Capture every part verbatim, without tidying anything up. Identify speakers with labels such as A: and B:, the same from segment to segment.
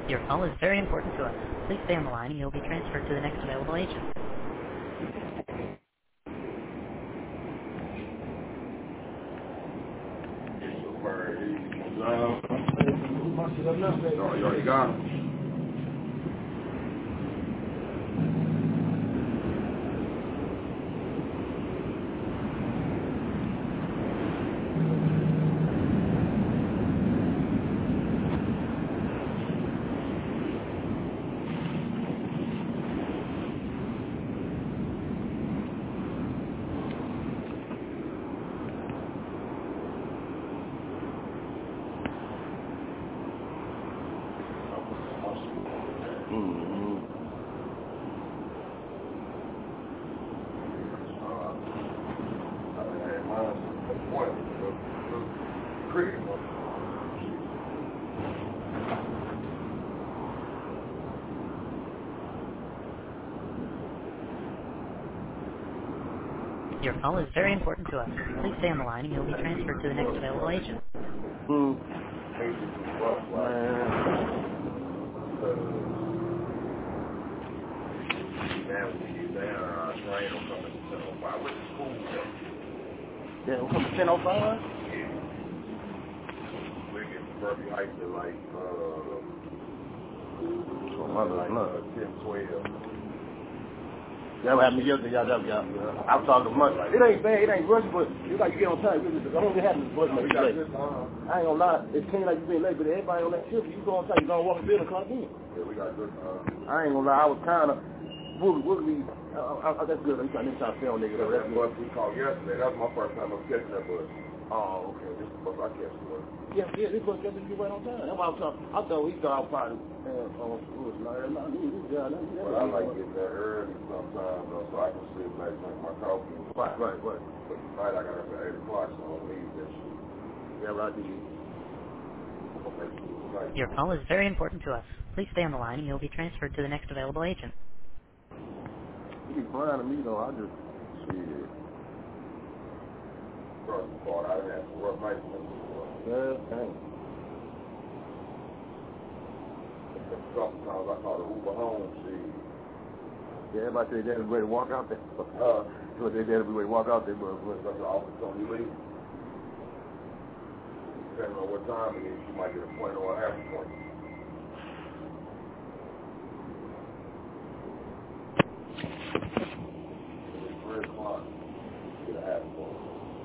A: Your call is very important to us. Please stay on the line and you'll be transferred to the next available agent.
B: No. No, you already got him. Mm-hmm.
A: Your call is very important to us. Please stay on the line and you'll be transferred to the next available agent.
B: Mm. Man. Yeah, we'll come to ten oh five? We get from Berkeley Heights to like, uh, oh, my like, uh, ten, twelve. That what happened yesterday, y'all, y'all, y'all. I was talking to Munch, like, it ain't bad, it ain't rushing, but it's like you get on time. It only happens to like you late. I ain't gonna lie, it seems like you been late, but everybody on that shift, you go on time, you gonna walk the building and clock in. Yeah, we got good time. I ain't gonna lie, I was kind of, woogly, woogly, uh, uh, uh, that's good. I'm trying to tell nigga, though. That's what we called yesterday. That was my first time of catching that bus. Oh, okay. This is the bus I catch the bus. Yeah, yeah, this bus catching you right on time. That's why I was talking. I thought he thought I was probably, uh, on school. Like, no, this guy, that's But I like getting there early sometimes, though, so I can sit back and drink my coffee. Right, right, right. But tonight I got up at eight o'clock, so I don't need that shit. Yeah, right, I did.
A: Your call is very important to us. Please stay on the line and you'll be transferred to the next available agent.
B: You be flying to me, though. I just, shit. First of all, I didn't have to work my Yeah, dang. A couple times I called an Uber home, shit. Yeah, everybody said they'd be ready to walk out there. Uh, so they they'd be ready to walk out there, but when the office told you leave. Depending on what time it is, you might get a point or a half a point. It's three o'clock. Get a half a point.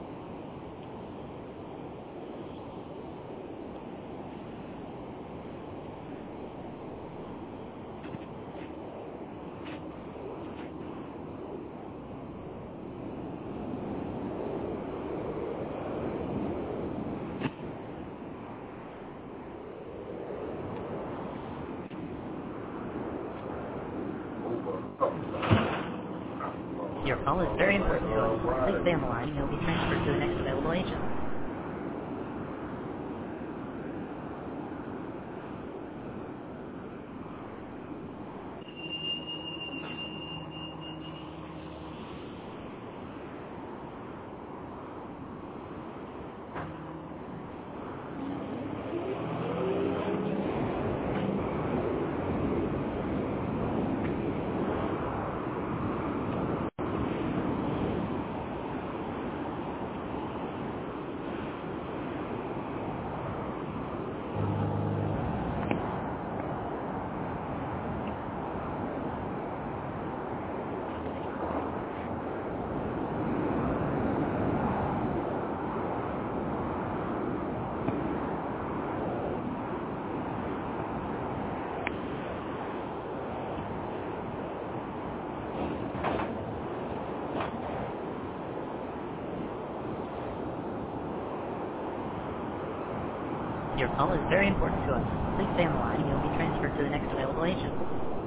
A: Your call is very important to us. Please stay on the line and you'll be transferred to the next available agent. Your call is very important to us. Please stay on the line and you'll be transferred to the next available agent.